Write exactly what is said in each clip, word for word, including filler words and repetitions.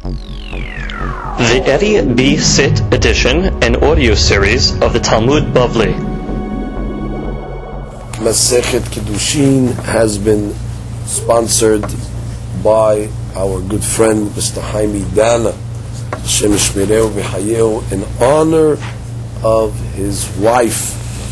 The Eddie B. Sit edition and audio series of the Talmud Bavli. Masechet Kiddushin has been sponsored by our good friend Mister Haimi Dana, Hashem Yishmereu v'Hayeu, in honor of his wife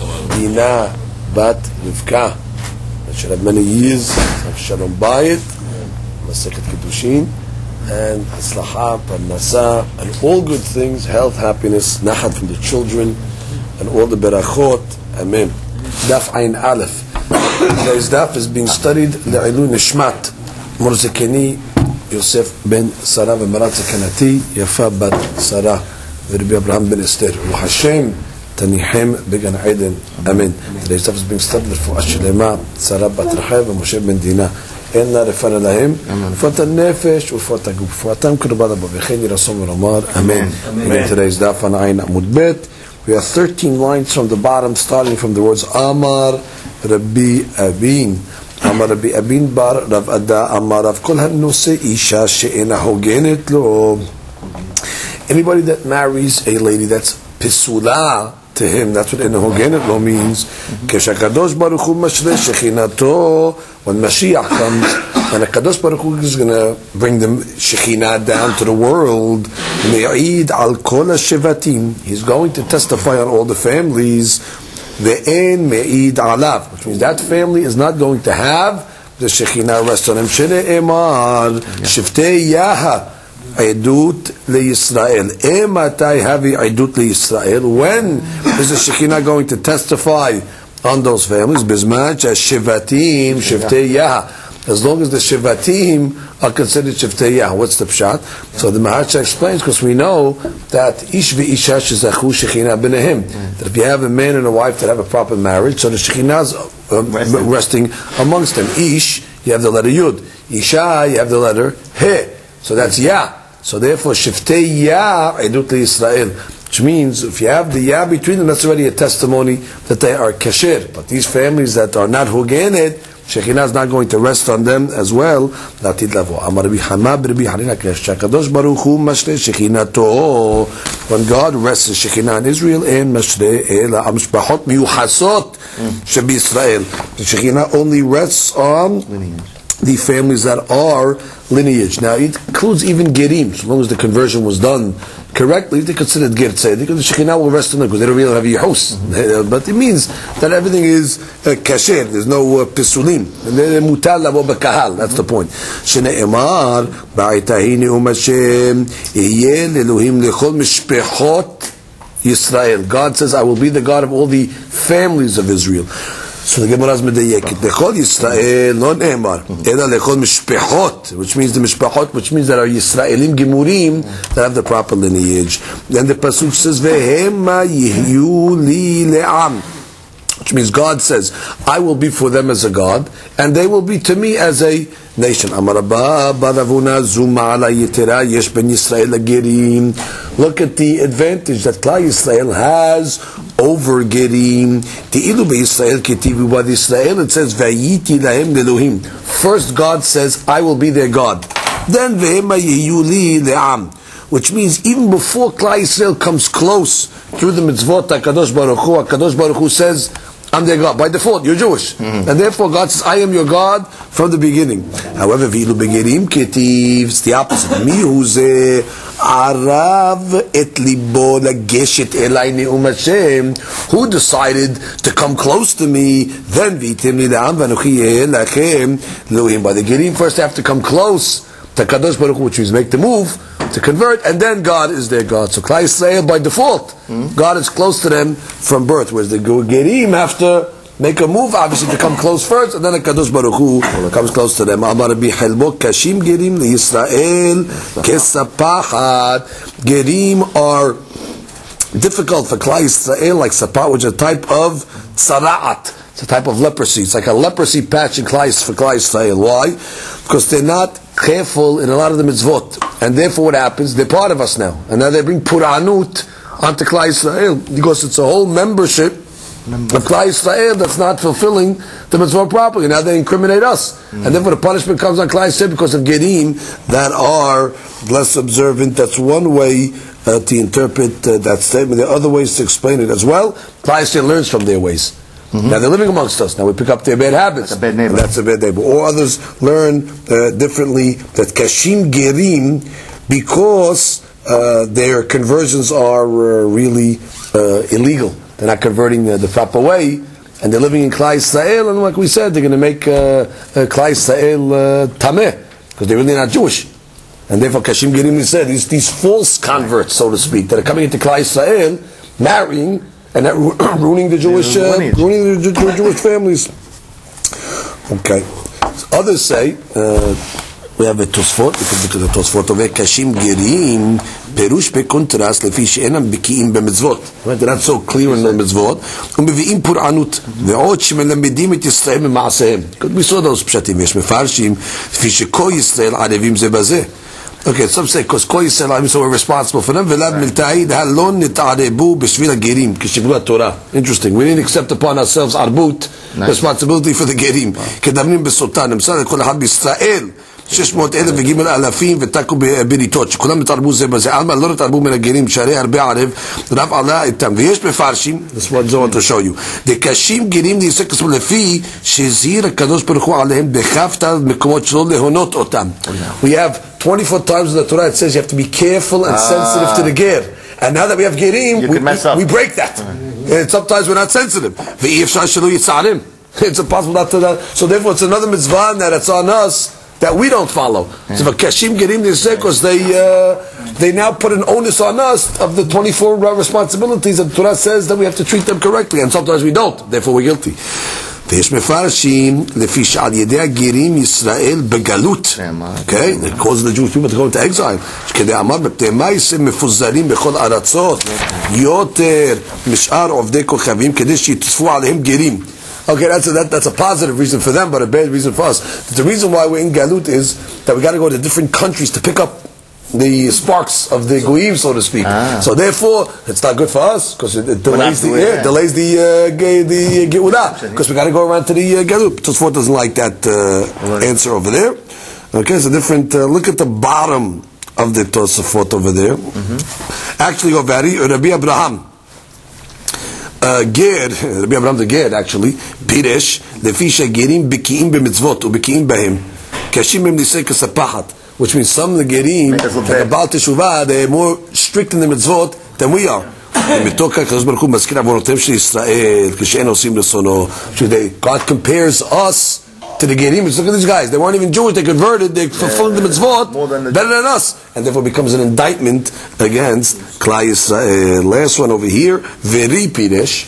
Dina Bat Rivka, that should have many years of Shalom Bayit, Masechet Kiddushin, and Haslacha, Parnasa, and all good things, health, happiness, Nachat from the children, and all the Berachot. Amen. Daf Ayin Aleph. Today's daf is being studied Le'ilui Nishmat Morzekeni Yosef ben Sarah v'Marat Zekanati Yafa bat Sarah v'Rabbi Abraham ben Esther u'Hashem Tanihem began Eden. Amen. Today's daf is being studied for Ashlema Sarah bat Rachel v'Moshe ben Dina. Enna refana lahem ufat nefesh ufat aguf ufatam kurbada b'vecheni rasom v'ramar. Amen. Amen. Today's daf on Ayin Amud Bet. We have thirteen lines from the bottom, starting from the words Amar Rabbi Abin. Amar Rabbi Abin bar Rav Ada Amar Rav Kol hanose isha she'ena hogenet lo. Anybody that marries a lady that's pisula to him, that's what ena hogenet lo means. Keshakadosh Baruch Hu mashre shechinato. When Mashiach comes, and the Kadosh Baruch Hu is going to bring the Shekhinah down to the world, Me'id al kol ha-shevatim, he's going to testify on all the families, Ve'en me'id alav, which means that family is not going to have the Shekhinah rest on him. Shene emar, shiftei yaha, Edut leYisrael. Ematai havi Edut leYisrael. When is the Shekhinah going to testify on those families? Bizman shevatim shiftei yaha. As long as the Shivatim are considered Shiftei Yah. What's the pshat? So the Maharsha explains, because we know that Ish v'Isha shezachu Shekhinah b'nehem. That if you have a man and a wife that have a proper marriage, so the Shekhinah is uh, resting. resting amongst them. Ish, you have the letter Yud. Isha, you have the letter He. So that's Yah. So therefore, Shiftei Yah Edut Yisrael. Which means if you have the Yah between them, that's already a testimony that they are kasher. But these families that are not Hugenet, Shekhinah is not going to rest on them as well. Latid lavo. Amar Rabbi Hamad Rabbi Hanina Kadosh Baruch Hu Mashre Shekhinah. When God rests the Shekhinah in Israel, and Mashre Ela Amshbachot Miyuchasot Shebi Israel. The Shekhinah only rests on the families that are lineage. Now it includes even Gerim, so long as the conversion was done correctly, they considered Ger Tzedek, because the Shekhinah will rest on them, because they don't really have Yehus. But it means that everything is uh, kasher, there's no uh, pisulim. Mutar lavo b'kahal, that's the point. Shene'emar, ba'itahini um Hashem, Iye le'elohim lechol mishpechot Yisrael. God says, I will be the God of all the families of Israel. So the Gemara is medayeket. Lechol Yisrael, not Emar. Ela lechol mishpechot, which means the mishpechot, which means that are Yisraelim gemurim that have the proper lineage. Then the pasuk says, Vehema yihyu li le'am, which means God says, I will be for them as a God, and they will be to me as a nation. Amar Abba baravuna zuma ala yitera yesh ben Yisrael agerim. Look at the advantage that Klal Yisrael has over Gerim. Te'ilu be'Yisrael ketivu b'ad Yisrael. It says vayiti lahem le'elohim. First God says, I will be their God. Then vehema yehiyu li le'am, which means even before Klal Yisrael comes close through the mitzvot HaKadosh Baruch Hu, HaKadosh Baruch Hu says, I'm their God. By default, you're Jewish. Mm-hmm. And therefore God says, I am your God from the beginning. However, v'ilu begerim ketiv, it's the opposite. Mi hu ze arav et libo lageshet elai ne'um Hashem. Who decided to come close to me? Then v'itim li le'am v'anochi yeh lachem Elohim. By the gerim first they have to come close to Kadosh Baruch Hu, which means make the move to convert, and then God is their God. So Klal Yisrael by default, mm-hmm. God is close to them from birth, whereas the Gerim have to make a move, obviously, to come close first, and then the Kadosh Baruch Hu comes close to them. Amar Rabbi Helbo kashim Gerim leYisrael kesapachat. Gerim are difficult for Klal Yisrael, like sapat, which is a type of tzara'at. It's a type of leprosy. It's like a leprosy patch in Klal, for Klal Yisrael. Why? Because they're not careful in a lot of the mitzvot. And therefore what happens? They're part of us now. And now they bring Puranut onto Klal Yisrael, because it's a whole membership of Klal Yisrael that's not fulfilling the mitzvah properly. Now they incriminate us. Mm. And therefore the punishment comes on Klal Yisrael because of Gerim that are less observant. That's one way uh, to interpret uh, that statement. There are other ways to explain it as well. Klal Yisrael learns from their ways. Mm-hmm. Now they're living amongst us. Now we pick up their bad habits. That's a bad neighbor. That's a bad neighbor. Or others learn uh, differently that Kashim Gerim, because uh, their conversions are uh, really uh, illegal. They're not converting uh, the proper way, and they're living in Klal Yisrael, and like we said, they're going to make uh, uh, Klal Yisrael uh, tameh, because they're really not Jewish. And therefore, Kashim Gerim said, these, these false converts, so to speak, that are coming into Klal Yisrael, marrying, and that ru- ruining the Jewish, uh, ruining the Jew- Jewish families. Okay. So others say, uh, we have a Tosfot, we can look at the Tosfot of Kashim Gerim, Perush bekontrast lefi she'enam beki'im b'mitzvot. They're not so clear in the mitzvot. ומביאים פורענות, ועוד שמלמדים את ישראל ממעשיהם. We saw those pshatim, יש מפרשים, לפי שכל ישראל ערבים זה בזה. Okay, some say, because כל ישראל ערבים, so we're responsible for them, ולד מלתעיד, הלא נתערבו בשביל הגרים, כשבוע התורה. Interesting, we didn't accept upon ourselves ערבות, responsibility for the גרים. כדמנים בסולטן, למשל, כל אחד בישראל, שש מאות אלף וגימל אלפים ותקו בריתות שכולם התערבו זה בזה עלמה לא התערבו מן הגרים שהרי הרבה ערב רב עלה איתם ויש מפרשים that's what I want to show you דקשים גרים דיסק לפי שהזהיר הקדוש ברוך הוא עליהם בחפת מקומות שלא להונות אותם we have twenty-four times in the Torah it says you have to be careful and sensitive to the ger and now that we have gerim we, we, we break that and sometimes we're not sensitive ואי אפשר שלא יצערם it's impossible not to that so therefore it's another mitzvah that it's on us that we don't follow. Yeah. So Kashim Gerim because they uh, they now put an onus on us of the twenty-four responsibilities that the Torah says that we have to treat them correctly, and sometimes we don't. Therefore, we're guilty. ויש מפרשים לפי שעל ידי הגרים ישראל בגלות. Okay, it causes the Jewish people to go into exile. כדי אמר בפתמה הם מפוזרים בכל ארצות יותר משאר עובדי כוכבים כדי שיתוספו עליהם גרים. Okay, that's a, that, that's a positive reason for them, but a bad reason for us. The reason why we're in Galut is that we got to go to different countries to pick up the sparks of the goyim, so to speak. Ah. So therefore, it's not good for us because it, it delays the yeah, delays the uh, the Geulah because we got to go around to the uh, Galut. Tosfot doesn't like that uh, answer over there. Okay, it's a different. Uh, look at the bottom of the Tosfot over there. Mm-hmm. Actually, Ovari Rabbi Abraham. Uh, Ger, Rabbi Abraham the Ger actually, Piresh, lefi shegerim beki'im b'mitzvot u'beki'im b'hem, kashim b'hem nisei kasapachat, which means some of the gerim, like the Baal Teshuvah, they're more strict in the mitzvot than we are. מתוך הקדוש ברוך הוא מזכיר עוונותיהם של ישראל, כשאין עושים רצונו, God compares us to the gerim. Look at these guys, they weren't even Jewish, they converted, they fulfilled the mitzvot better than us, and therefore becomes an indictment against Klal Yisrael. Last one over here, Veri Piresh,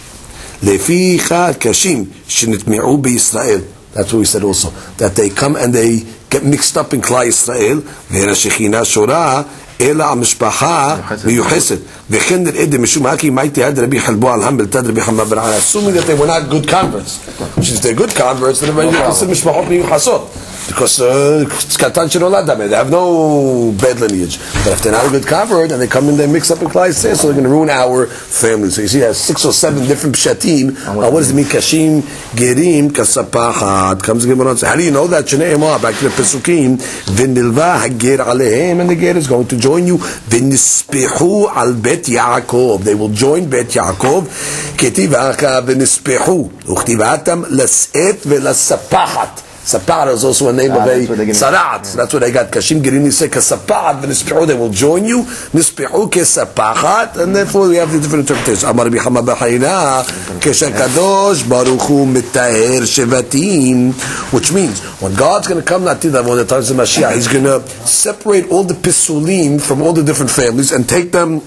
Leficha Kashim, Shenitmi'u B'Yisrael. That's what we said also, that they come and they get mixed up in Klal Yisrael, Vera Shechina Shorah, אלא המשפחה מיוחסת וכן נראה דמשום הכי מייתי עד רבי חלבו על הם בלתד רבי חמה בן ענה assuming that they were not good converts which is they're good converts then everybody consider משפחות מיוחסות because it's קטן שנולד דמה they have no bad lineage but if they're not a good convert and they come in they mix up in Klal Yisrael so they're going to ruin our family so you see there's six or seven different pshatim uh, what does it mean kashim gerim kasapachat comes the Gemara and says how do you know that Shnei Emah back to the Pesukim v'nilva hager alehem and the ger is going to join you v'nispehu al bet Yaakov they will join bet Yaakov ketivaka v'nispehu uchtivatam las'et v'lasapachat Sapar is also a name ah, of a Sarat. So that's what they got. Kashim Gerim Nisei Kasapat v'Nispehu. They will join you. Nispehu Kesapachat, and therefore we have the different interpretations. Amar Rabbi Chama B'Chayina Keshakadosh Baruch Hu Mitaher Shevatim, which means when God's going to come, not that when the times of Mashiach, He's going to separate all the Pisulim from all the different families and take them.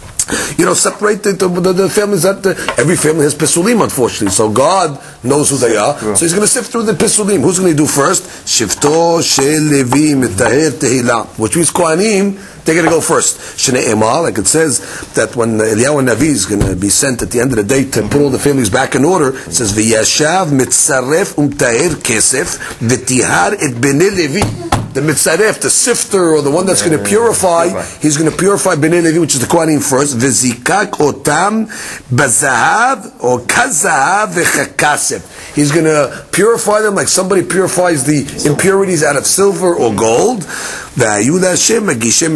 You know, separate the, the, the families that uh, every family has Pesulim, unfortunately. So God knows who they are. So He's going to sift through the Pesulim. Who's going to do first? Shifto Shel Levi Mitaher Tehila, which means Kohanim. They're going to go first. Shnei Emah, like it says that when Eliyahu Navi is going to be sent at the end of the day to put all the families back in order, it says V'yashav mitzaref umtaher kesef v'tihar et bnei Levi. the mitzaref, the sifter, or the one that's going to purify, he's going to purify Bnei Levi, which is the Kohanim first. V'zikak otam bazahav or kazahav v'chakasef. He's going to purify them like somebody purifies the impurities out of silver or gold. And that's going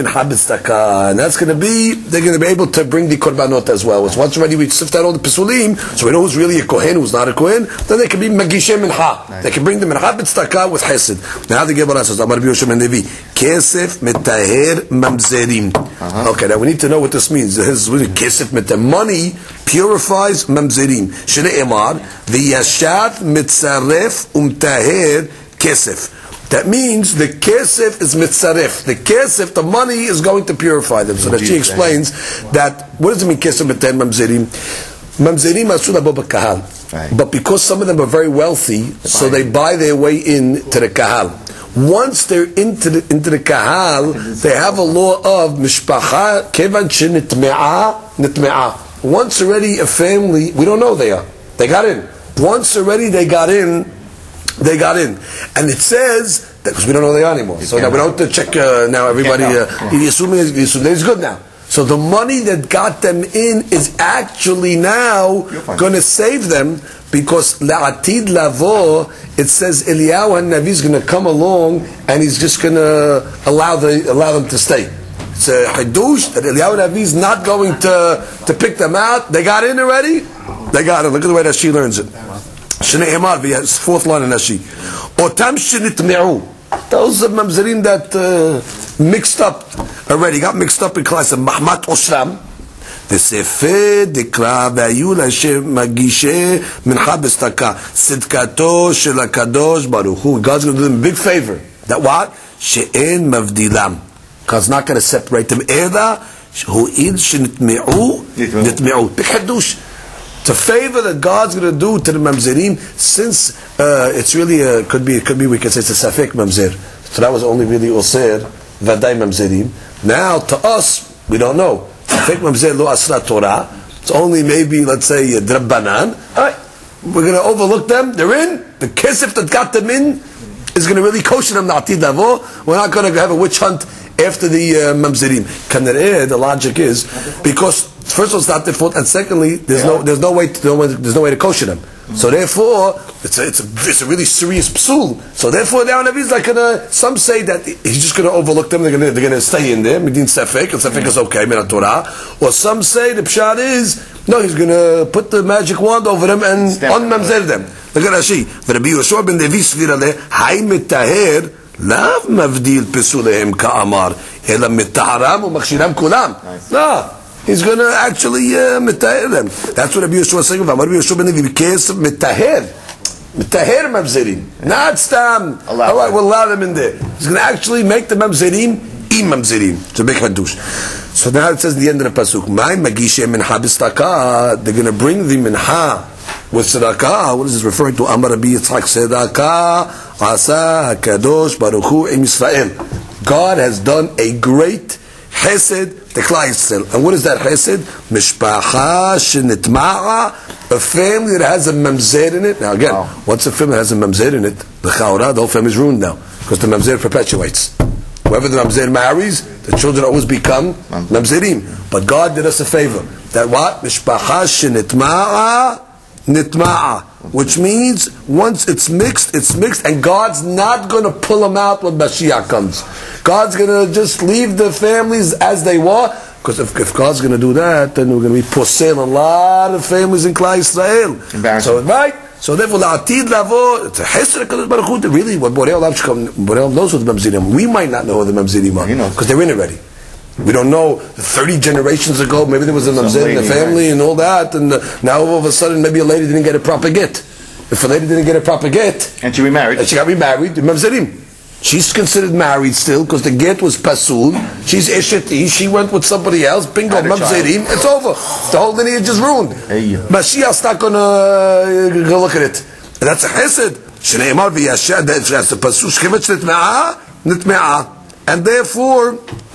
to be, they're going to be able to bring the korbanot as well. So once already we sift out all the pesulim, so we know who's really a kohen, who's not a kohen, then they can be magishem mincha. They can bring the mincha b'tzedakah with chesed. Now the Gemara says, Amar Rabbi Yoshua ben Levi, kesef metaher mamzerim. Okay, now we need to know what this means. This is kesef metaher. Money purifies mamzerim. Shnei emar, v'yashat mitzaref umtaher kesef. That means the kesef is mitzaref. The kesef, the money, is going to purify them. So that she explains that, what does it mean kesef metaher mamzerim? Mamzerim asu labo b'kahal. But because some of them are very wealthy, so they buy their way in to the kahal. Once they're into the, into the kahal, they have a law of mishpacha kevan shenitme'a nitme'a. Once already a family, we don't know they are. They got in. Once already they got in, they got in. And it says, because we don't know they are anymore. So now we don't have to check uh, now everybody, uh, you assume it's good now. So the money that got them in is actually now going to save them, because la'atid lavo, it says Eliyahu HaNavi is going to come along and he's just going to allow the allow them to stay. It's a hadush that Eliyahu HaNavi is not going to to pick them out. They got in already. They got it. Look at the way that she learns it. Shnei Emar, fourth line in Rashi. Otam shenitme'u. Those are mamzerim that uh, mixed up already, got mixed up in class of Mahmat Oshram. The Sefer Dikra V'ayu L'Hashem Magishe Mincha B'Staka Sidkato Shel HaKadosh Baruch Hu. God's going to do them a big favor. That what? She'en Mavdilam. God's not going to separate them. Eda Hu'id Shenitme'u Nitme'u. Big hadush. It's a favor that God's going to do to the mamzerim, since uh, it's really a, could be could be we could say it's a safek mamzer. So that was only really osir vaday mamzerim. Now to us we don't know. Safek mamzer lo asra Torah. It's only maybe, let's say, drabbanan. All right, we're going to overlook them. They're in. The kesef that got them in is going to really kosher them na'atid lavo. We're not going to have a witch hunt after the uh, mamzerim. Kanareh, the logic is because first of all, it's not their fault, and secondly, there's yeah. no there's no way to, there's no way to kosher them. Mm-hmm. So therefore, it's a, it's a it's a really serious psul. So therefore, now Navi is like gonna. Some say that he's just gonna overlook them. They're gonna they're gonna stay in there. Medin sefek, and sefek is okay. Min Torah. Or some say the pshat is no, he's gonna put the magic wand over them and unmamzer them. Look at Rashi. Rabbi Yoshua ben Levi svira le hay mitaher lav mavdil pesulehem ka'amar ela mitaharam u'machshiram kulam. No. He's going to actually uh, mitaher them. That's what Rabbi Yoshua was saying about. Rabbi Yoshua ben Levi, case of mitaher. Mitaher mamzerim. Not stam. All right, we'll allow them in there. He's going to actually make the mamzerim im mamzerim. It's a big hadush. So now it says at the end of the pasuk, my magishe minha b'staka. They're going to bring the minha with tzedakah. What is this referring to? Amar Rabbi Yitzchak, tzedakah asa hakadosh baruch hu im Yisrael. God has done a great Chesed the Klal Yisrael. And what is that Chesed? Mishpacha shenitma'a, a family that has a mamzer in it. Now again, wow. What's a family that has a mamzer in it? The Chaura, the whole family is ruined now, because the mamzer perpetuates. Whoever the mamzer marries, the children always become mamzerim. But God did us a favor. That what? Mishpacha shenitma'a nitma'a. Which means once it's mixed, it's mixed, and God's not going to pull them out when Mashiach comes. God's going to just leave the families as they were, because if, if God's going to do that, then we're going to be posel a lot of families in Klal Yisrael. So right, so therefore la'atid lavo, it's a hesed HaKadosh Baruch Hu. Really, what Borei Olam knows what the mamzerim. We might not know who the mamzerim are, because they're in already. We don't know, thirty generations ago, maybe there was a mamzer in the family and all that, and uh, now all of a sudden maybe a lady didn't get a proper get. If a lady didn't get a proper get, and she remarried, and she got remarried, mamzerim. She's considered married still because the get was pasul. She's esheti. She went with somebody else. Bingo, mamzerim. It's over. The whole lineage is ruined. Hey. Mashiach's not going to uh, go look at it. And that's a chesed. Shnei Emar v'yashad. That's the pasul. Shkemet nitme'a, nitme'a. And therefore,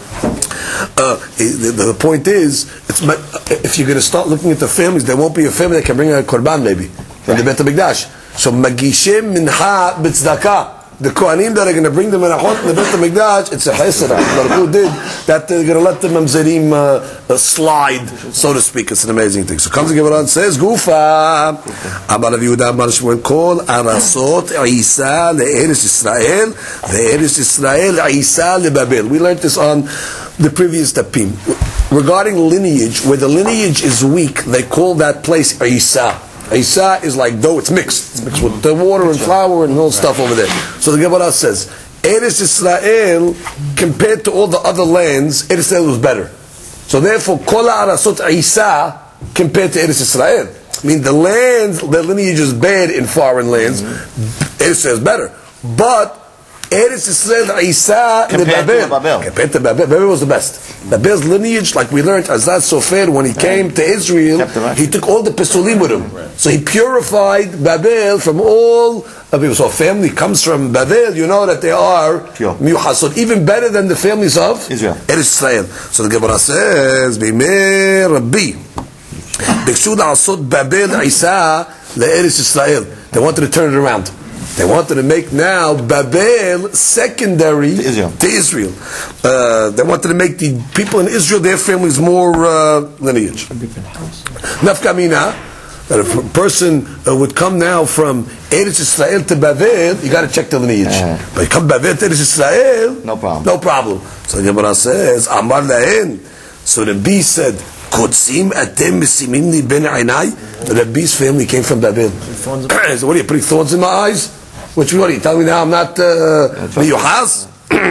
uh, the, the point is, it's, if you're going to start looking at the families, there won't be a family that can bring a korban maybe from the Bet HaMikdash. So magishem mincha b'tzedakah. the Kohanim that are going to bring the menachot in the Beit HaMikdash, it's a chesed. Baruch Hu did that they're going to let the mamzerim uh, uh, slide, so to speak. It's an amazing thing. So comes the Gemara and says, Gufa, Amar Rav Yehuda Amar Shmuel Kol Arasot Isa le'Eretz Yisrael ve'Eretz Yisrael Isa leBabel. We learned this on the previous tapim. Regarding lineage, where the lineage is weak, they call that place Isa. Isa is like dough, it's mixed. It's mixed with the water and flour and all stuff over there. So the Gemara says, Eretz Yisrael, compared to all the other lands, Eretz Yisrael was better. So therefore, Kol Arasot Isa, compared to Eretz Yisrael. I mean, the lands, the lineage is bad in foreign lands. Mm-hmm. Eretz Yisrael is better. But Eretz Yisrael Isa compared to Babel. Compared to Babel. Babel was the best. Babel's lineage, like we learned, Azaz Sofer, when he came to Israel, he took all the Pesulim with him. So he purified Babel from all of people. So a family comes from Babel, you know that they are Miyuhasot, even better than the families of Israel. Eretz Yisrael. So the Gemara says, Bimei Rabbi, Bikshu La'asot Babel Isa Le'Eretz Yisrael. They wanted to turn it around. They wanted to make now Babel secondary to Israel. To Israel. Uh, they wanted to make the people in Israel, their families, more uh, lineage. Nafka mina, that if a person uh, would come now from Eretz Yisrael to Babel, you got to check the lineage. Uh-huh. But you come Babel to Eretz Yisrael, no problem. No problem. So the Gemara says, Amar lahen. So the Rabbi said, Kodsim atem misimini ben einai. The Rabbi's family came from Babel. So what are you putting thorns in my eyes? Which what are you telling me now? I'm not miyuhas.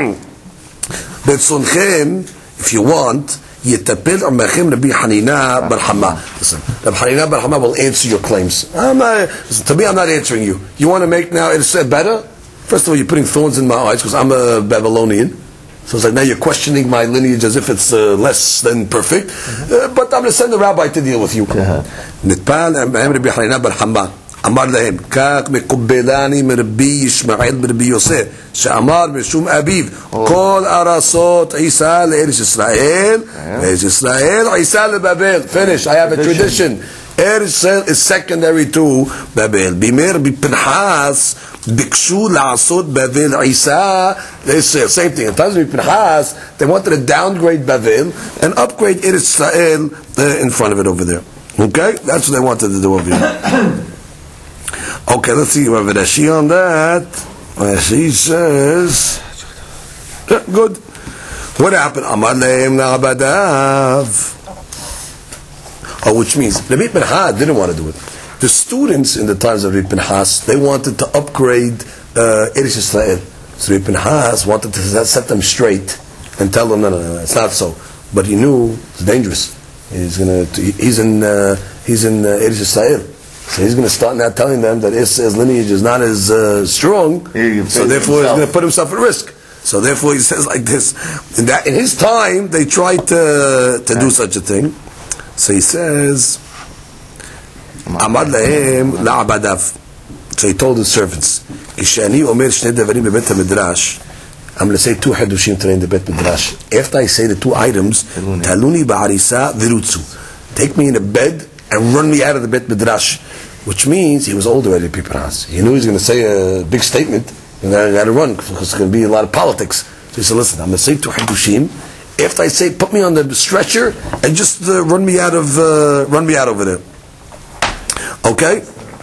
Betzonchem, if you want, yetapel amachem Rabbi Hanina bar Hama. Listen, Rabbi Hanina bar Hama will answer your claims. I'm not, listen, to me, I'm not answering you. You want to make now it said better? First of all, you're putting thorns in my eyes because I'm a Babylonian. So it's like now you're questioning my lineage as if it's uh, less than perfect. Uh, but I'm going to send the rabbi to deal with you. Nitpal amachem Rabbi Hanina bar Hama. אמר להם, כך מקובלני מרבי ישמעאל מרבי יוסף, שאמר משום אביו, כל ארצות עיסה לארץ ישראל, לארץ ישראל עיסה לבבל. Finish, I have a tradition. Eretz Yisrael is secondary to Babel. בימי רבי פנחס, ביקשו לעשות בבל עיסה לישראל. Same thing. In times of Rabbi Pinchas, they wanted to downgrade Babel and upgrade Eretz Yisrael uh, in front of it over there. Okay? That's what they wanted to do over here. Okay, let's see. We have Rashi on that. Rashi says, yeah, good. What happened? Amar lehem na'abadav. Oh, which means Rabbi Pinchas didn't want to do it. The students in the times of Rabbi Pinchas, they wanted to upgrade uh, Eretz Yisrael. So Rabbi Pinchas wanted to set them straight and tell them, no, no, no, it's not so. But he knew it's dangerous. He's gonna, he's in, uh, he's in uh, Eretz Yisrael. So he's going to start now telling them that his, his lineage is not as uh, strong, so therefore he's going to put himself at risk. So therefore he says like this. In, that, in his time, they tried to, to do such a thing. So he says, Amar lahem la'abadav. So he told his servants, Kishani omer shnei devarim bebet ha-midrash. I'm going to say two hadushim today in the Bet Midrash. After I say the two items, taluni ba'arisa virutzu. Take me in a bed and run me out of the Bet Midrash. Which means he was older already, Pinchas. He knew he was going to say a big statement, and I got to run because it's going to be a lot of politics. So he said, listen, I'm going to say two hadushim. After I say, put me on the stretcher and just uh, run me out of, uh, run me out over there. Okay?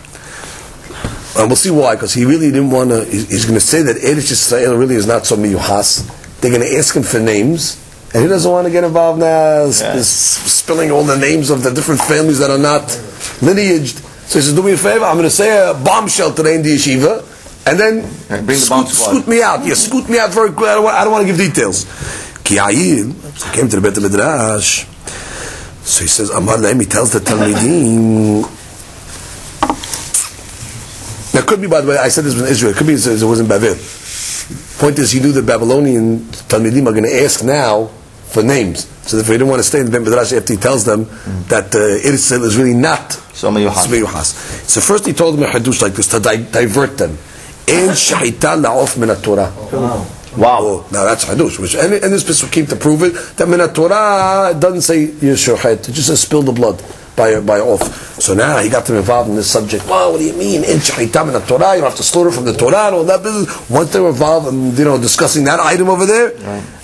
And we'll see why, because he really didn't want to, he's going to say that Eretz Yisrael really is not so miyuhas. They're going to ask him for names, and he doesn't want to get involved now, yeah. spilling all the names of the different families that are not lineaged. So he says, do me a favor, I'm going to say a bombshell today in the yeshiva, and then bring the bomb scoot, scoot me out. Yeah, scoot me out very quick. I don't want, I don't want to give details. Ki ayil, so he came to the Bet Midrash. So he says, Amar Lahem, he tells the Talmidim. Now, it could be, by the way, I said this was in Israel. It could be it was in Babel. Point is, he knew the Babylonian Talmidim are going to ask now for names. So if he didn't want to stay in the Bet Midrash after he tells them mm. that uh, Eretz Yisrael is really not so miyuhas. So first he told them a hadush like this to di- divert them. En shahita la'of min Torah. Wow. Oh, now that's hadush. Which and, and this came to prove it that min Torah doesn't say yeshochet. It just says spill the blood. by by oath. So now he got them involved in this subject. Well, what do you mean? In shachitam in the Torah, you don't have to slaughter from the Torah and all that business. Once they were involved in, you know, discussing that item over there,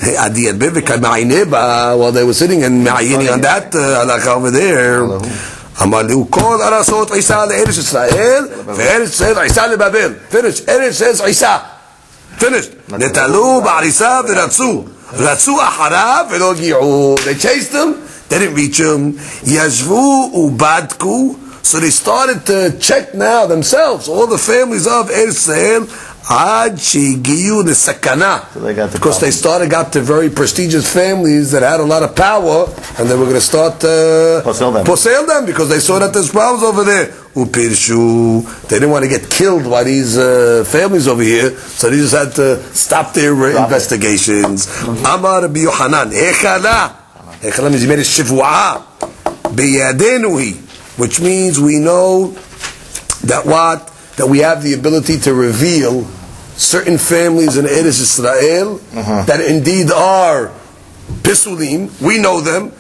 well, they were sitting and ma'ayini on that halakha over there. אמר לי, כל ארצות עיסה לארץ ישראל, וארץ ישראל עיסה לבבל. Finish. ארץ ישראל עיסה. Finished. נטלו בעריסה ורצו. רצו אחריו ולא הגיעו. They chased him, they didn't reach him. ישבו ובדקו. So they started to check now themselves, all the families of Eretz Israel, עד שהגיעו לסכנה. Because they started, got to very prestigious families that had a lot of power, and they were going to start to posel them. posel them, because they saw that there's problems over there. Upirshu, they didn't want to get killed by these uh, families over here, so they just had to stop their uh, investigations. Amar Rabbi Yochanan, Echala, Echala means he made a shivua, biyadenu, which means we know that what? That we have the ability to reveal certain families in Eretz Israel uh-huh. that indeed are Pisulim. We know them.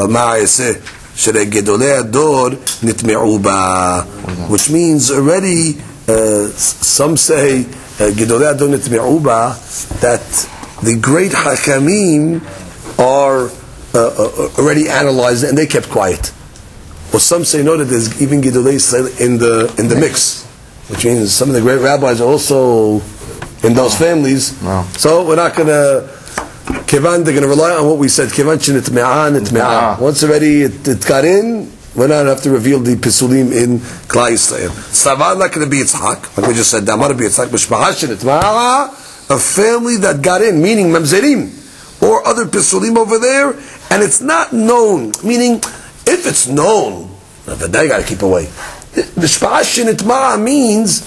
Which means already, uh, some say, Gedolei Ador nitme'u ba, that the great Hakamim are uh, uh, already analyzed and they kept quiet. Or some say no, that there's even Gedolei Israel in the in the mix. Which means some of the great rabbis are also in those families. Wow. So we're not going to, Kivan, they're going to rely on what we said. Kivan shenitme'ah, nitme'ah. Once already it, it got in, we're not going to have to reveal the Pisulim in Klal Yisrael. Savan not going to be Yitzhak, like we just said, Damar be Yitzhak, Mishpaha shenitme'ah, a family that got in, meaning Mamzerim, or other Pisulim over there, and it's not known, meaning, if it's known, but they got to keep away. Mishpaha shenitme'ah means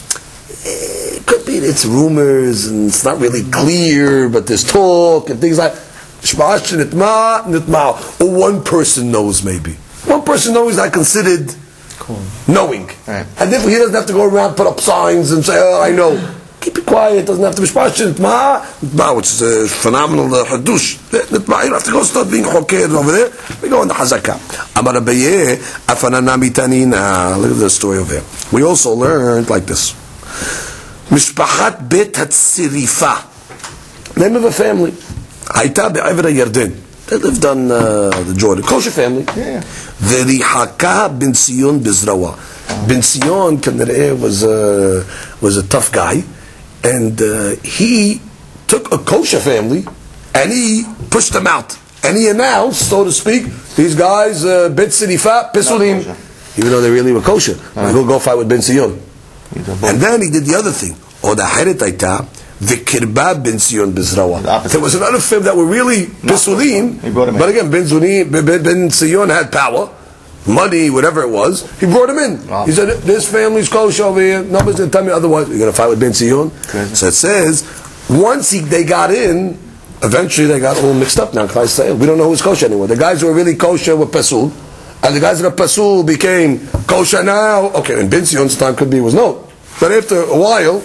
it could be it's rumors and it's not really clear, but there's talk and things like Mishpaha shenitme'ah, nitme'ah. Or one person knows, maybe one person knows, not considered cool. knowing, right. And therefore he doesn't have to go around put up signs and say, "Oh, I know." Keep it quiet. Doesn't have to be Mishpaha shenitme'ah, nitme'ah, which is a phenomenal hadush. Nitme'ah, you don't have to go start being choker over there. We go on the hazakah. Amar Abaye, afanana mitanina. Look at the story over here. We also learned like this. Mishpachat Bet Hatzirifa. Name of a family. Hayta be'ivra Yarden. They lived on uh, the Jordan. Kosher family. Yeah. Verihaka Ben Sion Bizrawa. Ben Sion Kanareh was a was a tough guy, and uh, he took a kosher family and he pushed them out. And he announced, so to speak, these guys, uh, Bet Sirifa, Pisulim, even though they really were kosher. Right. He'll go fight with Ben Sion. And then he did the other thing. Or the Heret Aita, the Kirba Ben Sion Bizrawa. There was another family that were really Pisulim, but again, Ben, Zuni, ben, ben Sion had power, money, whatever it was. He brought him in. Wow. He said, this family's kosher over here. Nobody's going to tell me otherwise. You're going to fight with Ben Sion. Okay. So it says, once he, they got in, eventually they got all mixed up now. We don't know who's kosher anymore. The guys who were really kosher were Pasul, and the guys that are Pasul became kosher now. Okay, in Ben Sion's time could be was no. But after a while,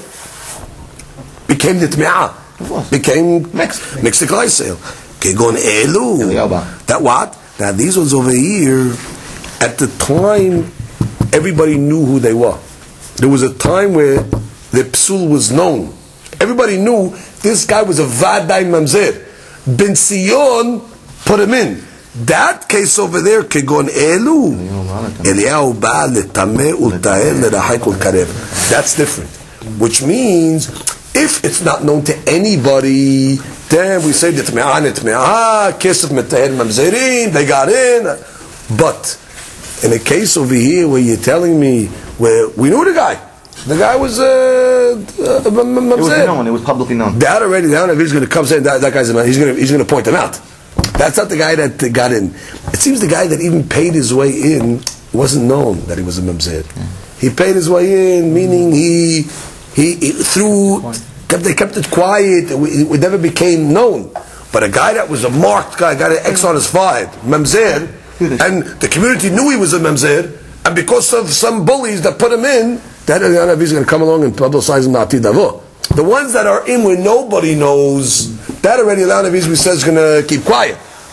became Nitme'ah. Became mixed. Mixed to Klal Yisrael. Kegon Elu. That what? Now these ones over here, at the time, everybody knew who they were. There was a time where the Psul was known. Everybody knew this guy was a Vadai Mamzer. Ben Sion put him in. That case over there, Kegon Elu, Eliyahu ba letameh ultael lerahek ulkarev. That's different. Which means, if it's not known to anybody, then we say Nitme'ah, Nitme'ah, Kesef Metaher Mamzerim, they got in. But in a case over here where you're telling me where we knew the guy, the guy was uh, uh, Mamzer. It was known. It was publicly known. That already. Now, if he's going to come say that, that guy's a man, he's going to he's going to point him out. That's not the guy that got in. It seems the guy that even paid his way in wasn't known that he was a mamzer. Yeah. He paid his way in, meaning he he, he through kept, they kept it quiet. It, it never became known. But a guy that was a marked guy, got an X on his forehead, mamzer, and the community knew he was a mamzer, and because of some bullies that put him in, that he's going to come along and publicize him Na'atid Avo. The ones that are in where nobody knows, that already Lanavis says is going to keep quiet.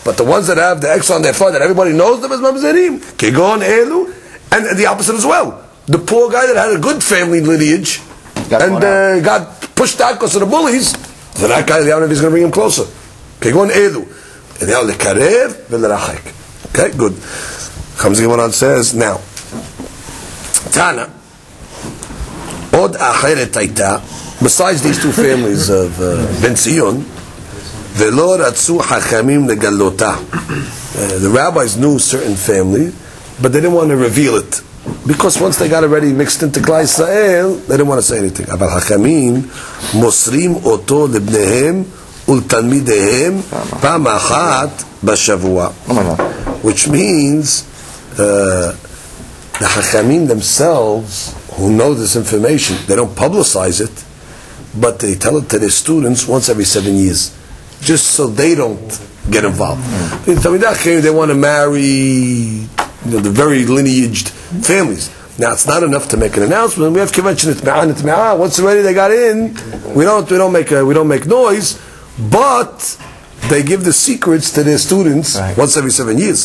But the ones that have the X on their foot, that everybody knows them as mamzerim, kegon elu, and the opposite as well. The poor guy that had a good family lineage Got and uh, got pushed out because of the bullies, so that guy, the Yavnev is going to bring him closer. Kegon elu. And now the karev v'lerachek. Okay, good. Comes the Gemara and says, now, Tana, od acheret taita, besides these two families of uh, Ben Zion, velo ratzu hachamim legalota. The rabbis knew certain family, but they didn't want to reveal it. Because once they got already mixed into Klal Yisrael, they didn't want to say anything. Aval hachamim mosrim oto lebnehem ultalmidehem pam achat bashavua. Which means uh, the hachamim themselves, who know this information, they don't publicize it, but they tell it to their students once every seven years, just so they don't get involved. Mm-hmm. They want to marry, you know, the very lineaged families. Now it's not enough to make an announcement. We have convention itma'an. Once already they got in, we don't we don't make a, we don't make noise, but they give the secrets to their students right. once every seven years.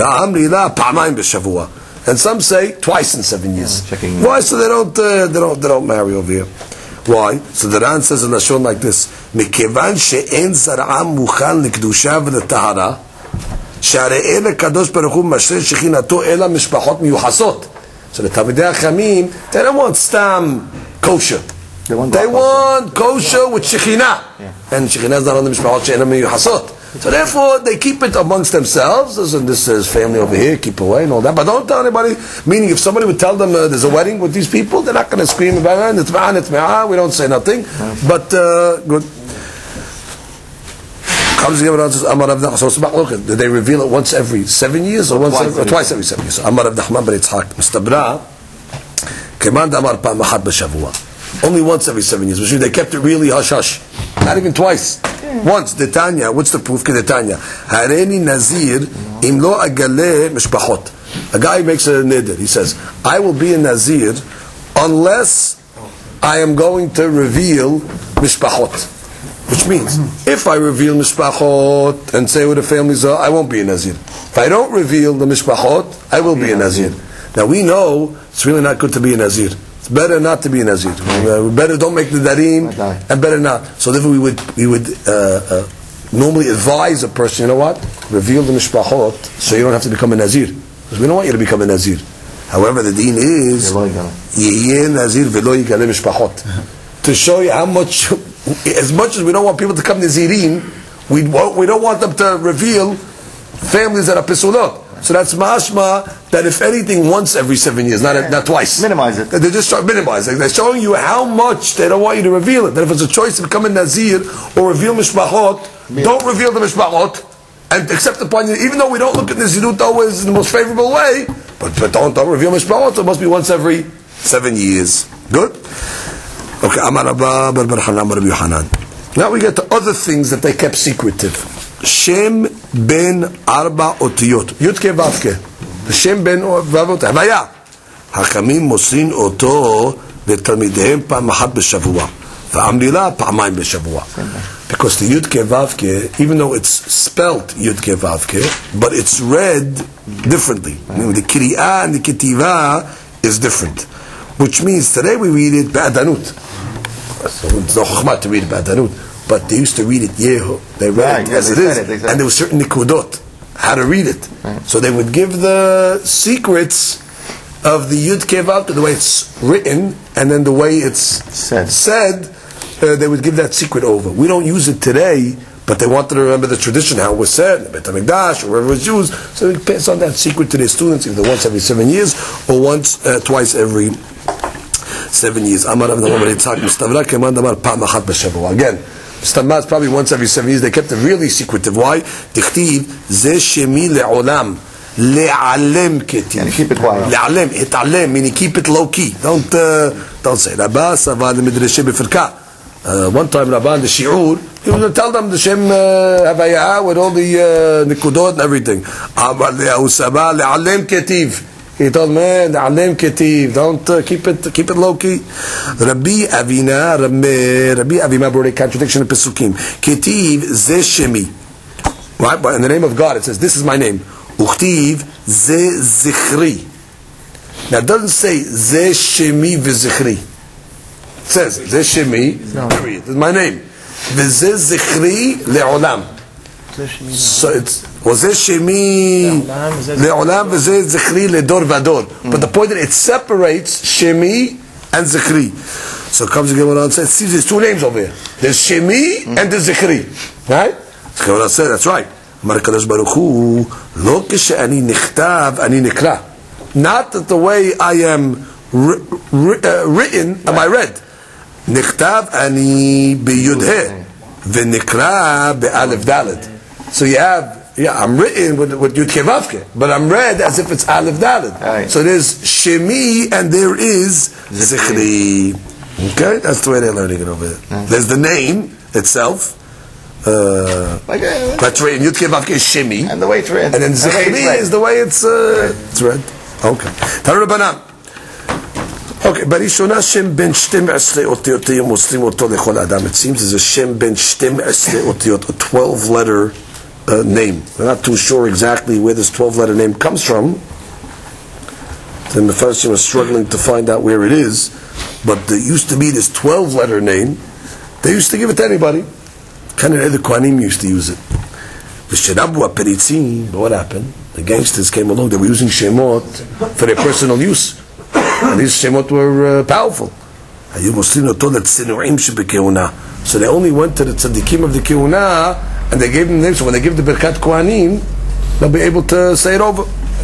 And some say twice in seven years. Yeah, why? So they don't uh, they don't they don't marry over here. Why? So the Ran says in the Lashon like this: Mikevan she'en zar'am muchan l'kedusha v'letahara, she'arei lekadosh baruch hu mashrei shechinato ela mishpachot miyuchasot. So the Talmidei Chachamim, they don't want stam kosher. They want, they want kosher with shechina, yeah. And shechina is not on the mishpachot she'ena miyuchasot. So therefore, they keep it amongst themselves. And this is family over here, keep away and all that. But don't tell anybody. Meaning, if somebody would tell them uh, there's a wedding with these people, they're not going to scream about it. We don't say nothing. But uh, good. So look, did they reveal it once every seven years or once twice every, or twice every seven years? Amar Rav Nachman ben Yitzchak, Mistabra, Keman Damar Pam Achat b'Shavua. Only once every seven years, which means they kept it really hush hush. Not even twice. Once, Detanya, what's the proof? Detanya. Hareni Nazir im lo agale mishpachot. A guy makes a neder. He says, I will be a Nazir unless I am going to reveal mishpachot. Which means, if I reveal mishpachot and say who the families are, I won't be a Nazir. If I don't reveal the mishpachot, I will be a Nazir. Now we know it's really not good to be a Nazir. It's better not to be a Nazir. Uh, better don't make the darim, and better not. So therefore we would we would uh, uh, normally advise a person, you know what? Reveal the mishpachot so you don't have to become a Nazir. Because we don't want you to become a Nazir. However, the deen is Yeh Nazir velo yigale mishpachot. To show you how much, as much as we don't want people to come Nazirim, we we don't want them to reveal families that are pesulot. So that's mashma that if anything, once every seven years, not not twice. Minimize it. They just try to minimize it. They're showing you how much they don't want you to reveal it. That if it's a choice to become a Nazir or reveal mishpachot, yeah. Don't reveal the mishpachot, and accept upon you, even though we don't look at Nazirut always in the most favorable way, but, but don't, don't reveal mishpachot, so it must be once every seven years. Good? Okay, Amar Abba Bar Bar Hanan Rabbi Yochanan. Now we get to other things that they kept secretive. Shem ben arba otiyot. Yutke vavke. Shem ben vavot. Havaya. Hachamim mosrin oto letalmidehem pam achat b'shavua. V'amrila pa'amayim b'shavua. Because the Yutke vavke, even though it's spelt Yutke vavke, but it's read differently. I mean, the kiri'ah and the ketiva is different. Which means today we read it ba'adanut. So it's no chokhmah to read it ba'adanut. But they used to read it Yehu. They read right, it as it is. It, exactly. And there were certain nikudot, how to read it. Right. So they would give the secrets of the Yud Kevav to the way it's written, and then the way it's said. said uh, they would give that secret over. We don't use it today, but they wanted to remember the tradition, how it was said, Bet HaMikdash, or wherever it was used. So they pass on that secret to their students, either once every seven years, or once, uh, twice every seven years. Amar Rav Nachman Yitzchak Mistavra Keman Damar Pam Achat b'Shavua. Again, Stamaz probably once every seven years. They kept it really secretive. Why? Tichtiv ze shemi le'olam le'alem ketiv. And keep it quiet. Le'alem, hitalem, meaning keep it low key. Don't uh, don't say. Rabba Savad Midrash Befirka. One time, Rabba in the Shi'ur, he was going to tell them the Shem Havaya with all the uh, nikudot and everything. Amar le'ahu Sabah le'alem ketiv. He told me, "Na'alem ketiv, don't uh, keep it, keep it low key." Rabbi Avina, Rabbi, Rabbi Avina brought a contradiction in Pesukim. Ketiv ze shemi. Right? But in the name of God, it says, this is my name. Uchtiv ze zichri. Now it doesn't say ze shemi v'zichri. It says ze shemi, period. This is my name. V'ze zichri le'olam. So it's וזה שמי לעולם וזה זכרי לדור ודור. But the point that it separates shemi and zikri. So it comes again when I say, see, there's two names over here. There's shemi and there's zikri. Right? So when I say, that's right. אמר הקדוש ברוך הוא, לא כשאני נכתב, אני נקרא. Not that the way I am ri- ri- uh, written, am I read. נכתב אני בי"ה, ונקרא באלף ד'. So you have, yeah, I'm written with, with Yud Kei Vav Kei, but I'm read as if it's Aleph Dalet. Right. So there's Shemi and there is Zichri. Okay, that's the way they're learning it over there. Right. There's the name itself. Uh, like, uh, that's written. Yud Kei Vav Kei is Shemi, and the way it's read. And then Zichri is the way it's uh, right. it's read. Okay. Taru Rabbanan. Okay, בראשונה שם בין שתים עשרה אותיות מוסרים אותו לכל אדם. It seems there's a שם בין שתים עשרה אותיות, a twelve letter Uh, name. We're not too sure exactly where this twelve letter name comes from. Then the first was struggling to find out where it is, but there used to be this twelve letter name. They used to give it to anybody. Kind of the Kohanim used to use it. But what happened? The gangsters came along. They were using shemot for their personal use, and these shemot were uh, powerful. So they only went to the tzaddikim of the Kehuna and they gave them names. So when they give the Birkat Kohanim, they'll be able to say it over.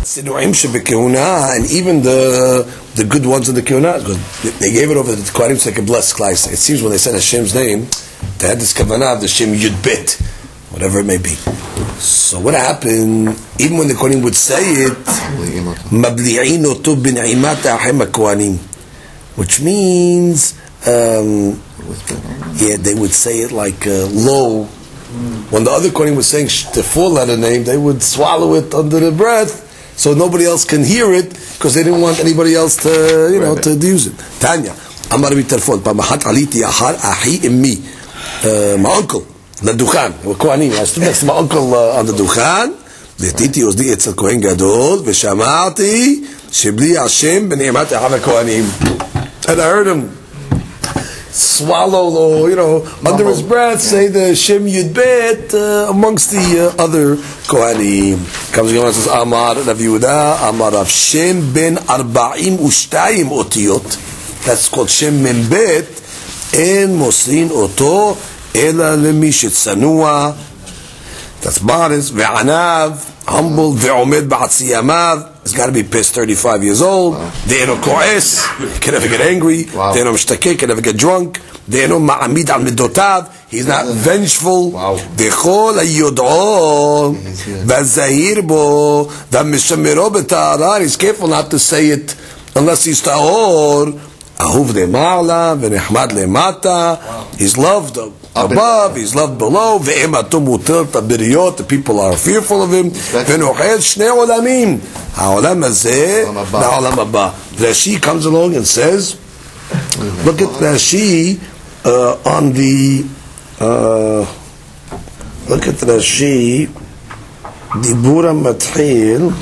And even the the good ones of the Kehuna, they gave it over to the Kohanim so they could bless Klai. It seems when they said Hashem's name, they had this kavanah of the Shem Yud Bet, whatever it may be. So what happened? Even when the Kohanim would say it, Mabli'in oto b'ni'imat ha'achem ha'kohanim, which means um, yeah, they would say it like uh, low. When the other Kohanim was saying the four-letter name, they would swallow it under the breath, so nobody else can hear it, because they didn't want anybody else to, you know, to use it. Tanya, Amar b'telefon, pamahat aliti ahar ahi immi, my uncle, לדוכן, Kohanim. I stood next to my uncle uh, on the דוכן, והייתי אוזני אצל כהן גדול, ושמעתי שבלי השם בנעימת אחיו הכהנים. And I heard him swallow, or, you know, under his breath, say the Shem Yud Bet uh, amongst the uh, other Kohanim. Comes again and says, Amar Rav Yehuda, Amar Rav Shem ben Arba'im Ushtayim Otiyot. That's called Shem Mem Bet. En Mosrin Oto Ela Lemi Shetzanua. That's modest. Ve'anav, humble. Ve'omed Ba'atziyamav. He's got to be pissed, thirty-five years old. De'eno ko'es, can never get angry. De'eno mishtakeh, can never get drunk. De'eno ma'amid al midotav, he's not vengeful. De'chol ha'yod'o, v'zahir bo, v'mishamiro b'ta'arar, he's careful not to say it unless he's ta'or. Ahuv le'ma'ala, v'nehmad le'mata, he's loved above, he's loved below. Ve'ematum utir tabiriyot, the people are fearful of him. Ve'nochel shnei olamim, ha'olam hazeh v'ha'olam haba. Rashi comes along and says, look at Rashi uh, on the uh, look at Rashi Dibura Matchil.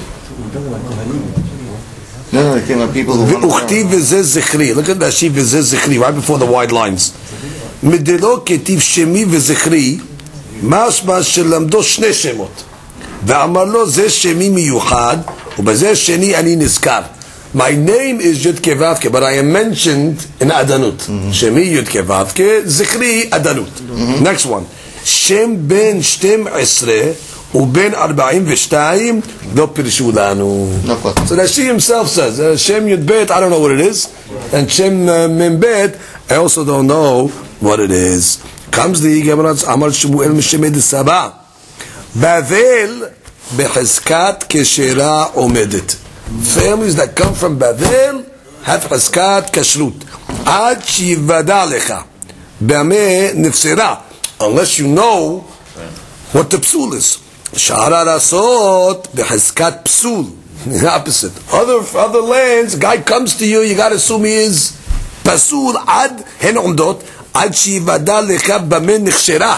No, no, they came up people who V'uchtiv v'zeh zichri. Look at Rashi v'zeh zichri right before the wide lines. מדלו כתיב שמי וזכרי, משמע שלמדו שני שמות, ואמר לו זה שמי מיוחד, ובזה שני אני נזכר. My name is Yud Kei Vav Kei, but I am mentioned in Adanut. שמי Yud Kei Vav Kei, זכרי Adanut. Next one. שם בין שתים עשרה ובין ארבעים ושתיים לא פירשו לנו. So that she himself says, uh, Shem Yud Bet, I don't know what it is, and Shem uh, Mem Bet, I also don't know what it is. Comes the Gemara, Amar Shmuel Mishemed Saba, Bavel behezkat keshera omedet. Families that come from Bavel have hezkat kashrut. Ad shivada lecha b'ameh nifsera, unless you know what the psul is. Shara rasot behezkat psul. The opposite. Other other lands, guy comes to you, you got to assume he is pasul ad hen umdot. עד שיוודע לך במה נכשרה.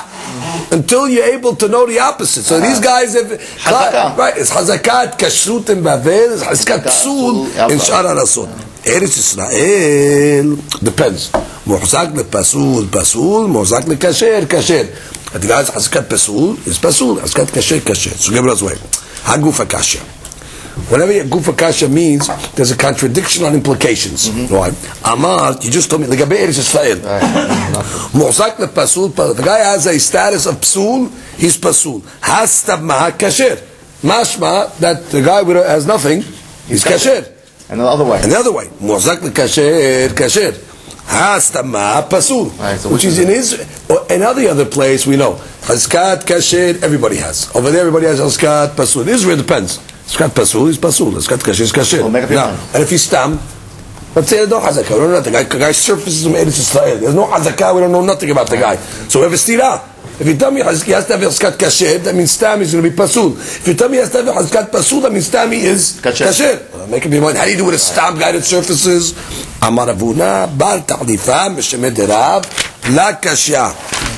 until you're able to know the opposite. So these guys have Hazakah. right. It's hazakat kashrut in Bavel. It's hazakat psul in Shar Arasot. Eretz Israel depends. Muhzak le pasul pasul. Muhzak le kasher kasher. The guys hazakat pasul is pasul. Hazakat kasher kasher. So give us way. Haguf kasher. Whenever gufa kasha means there's a contradiction on implications. Mm-hmm. Right? Amar, you just told me, like Eretz Israel. Mu'zak le pasul, the guy has a status of psul, he's pasul. Hastab maha kasher. Mashma, that the guy has nothing, he's kasher. And the other way. And the other way. Mu'zak le kasher, kasher. Hastab maha pasul. Right, so which is in Israel. Or in every other place we know. Hazkat, kasher, everybody has. Over there everybody has hazkat, pasul. In Israel it depends. Hazkat pasul is pasul. Hazkat kasher is kasher. We'll Now, and if he's stam, let's say there's no hazakah, we don't know nothing. The guy surfaces from Eretz Israel. There's no hazakah, we don't know nothing about the guy. So we have a stira. If you tell me he has to have hazkat kasher, that means stam is going to be pasul. If you tell me he has to have hazkat pasul, that means stam is kasher. kasher. Well, make up your mind. How do you do with a stam guy that surfaces? Amar Avuna, bal ta'difa, mishemed derav, la kasha.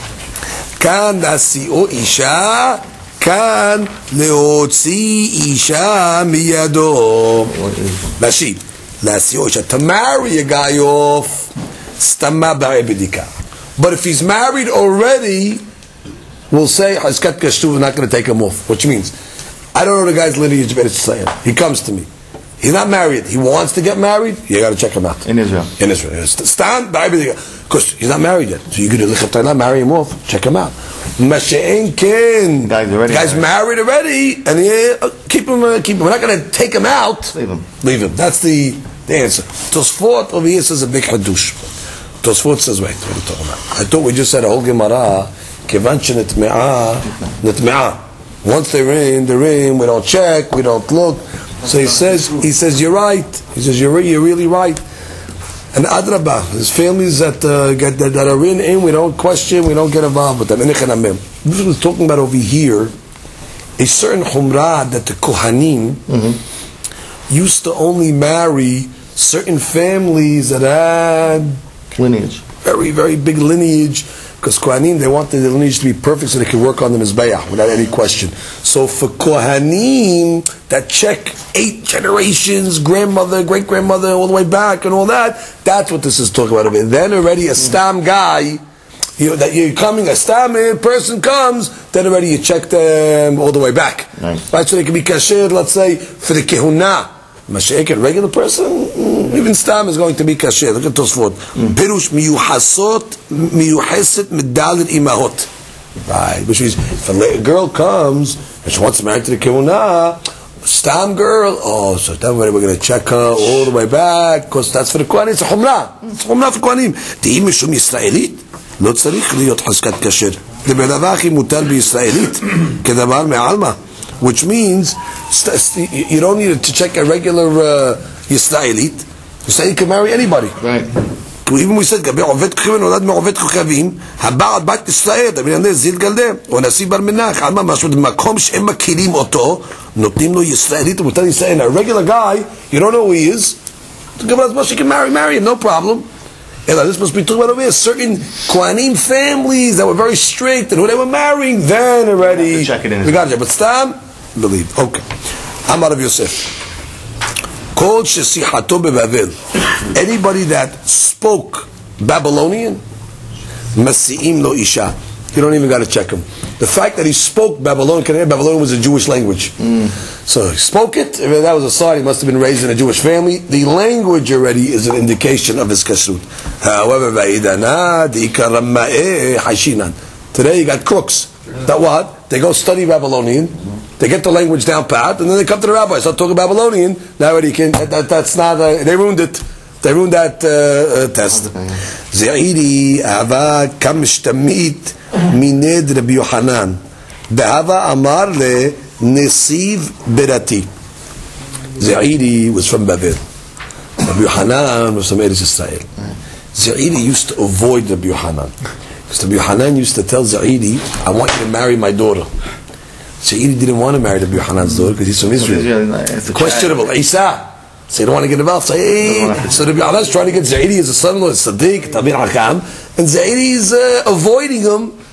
Kan nasi'o isha, kan leotzi isha miyado. Rashi, nasi'o isha, to marry a guy off, stamma ba'ibidika. But if he's married already, we'll say, Hazkat Kashtu, we're not going to take him off. Which means, I don't know the guy's lineage of Eretz Yisrael. He comes to me. He's not married. He wants to get married. You got to check him out. In Israel. In Israel. Stand by because he's not married yet. So you could not marry him off. Check him out. Mashe'en ken. Guy's already Guy's married, married already, and he, uh, keep him. Uh, keep him. We're not going to take him out. Leave him. Leave him. That's the the answer. Tosfot over here says a big hadush. Tosfot says, wait, what are you talking about? I thought we just said a whole Gemara. Kevan shenetme'ah, netme'ah. Once they're in, they're in. We don't check. We don't look. So he says, he says, you're right. He says, you're you're really right. And Adrabah, there's families that uh, get that, that are in, in. We don't question. We don't get involved with them. This is talking about over here. A certain humrah that the Kohanim mm-hmm. used to only marry certain families that had lineage, very very big lineage. Because Kohanim, they wanted the lineage to be perfect so they could work on the Mizbeach without any question. So for Kohanim that check eight generations, grandmother, great-grandmother, all the way back and all that, that's what this is talking about. And then already a stam guy, you know, that you're coming, a stam person comes, then already you check them all the way back. Nice. Right, so they can be kasher, let's say, for the kehunah. Mashiach, a regular person, mm, even stam is going to be kasher. Look at Tosfot. Pirush miyuhasot miyuhaset medalid imahot. Right, which means if a girl comes and she wants to marry to the kehunah, stam girl, oh, so that way we're going to check her all the way back, because that's for the Kohanim. It's a humrah. It's a humrah for Kohanim. תהי משום ישראלית, לא צריך להיות חזקת כשר. דבלאו הכי מותר בישראלית, כדבר מעלמא. Which means you don't need to check a regular uh, Yisraelit. Yisraelit can marry anybody. Right. Even we said, "Gabi Ovet Kochavim nolad me'Ovet Kochavim, haba'at bat Yisrael." David Yanez zil galde, or Nasi bar Menach. Alma mashud makom she'em makirim oto, notnim lo Yisraelit. We tell Yisrael, a regular guy, you don't know who he is. Gabi Ovet can marry, marry him, no problem. And this must be talking about over here. Certain Kohanim families that were very strict, and who they were marrying, then already check it in. We got it. But Stam, believe. Okay. Amar of Yosef. Kol shesihato beBavel. Anybody that spoke Babylonian, masi'im lo isha. You don't even got to check him. The fact that he spoke Babylonian, Babylonian was a Jewish language. Mm. So he spoke it. If that was a sign, he must have been raised in a Jewish family. The language already is an indication of his kashrut. However, today you got crooks. That what? They go study Babylonian. They get the language down pat, and then they come to the rabbi. Start talking Babylonian. Now already can. That, that, that's not. A, they ruined it. They ruined that uh, uh, test. Ze'iri ava kamishtamit mined Rabbi Yohanan. Dehava amar le nesiv berati. Ze'iri was from Babel. Rabbi Yohanan was from Eretz Yisrael. Ze'iri used to avoid Rabbi Yohanan. Because Rabbi Yohanan used to tell Ze'iri, I want you to marry my daughter. Ze'iri didn't want to marry Rabbi Yohanan's daughter because he's from Israel. Questionable. Isa. So you don't want to get involved. Say, hey. So Rabbi Yohanan is trying to get Ze'iri as a son-in-law, Sadiq, Tabir Hakam, and Ze'iri is uh, avoiding him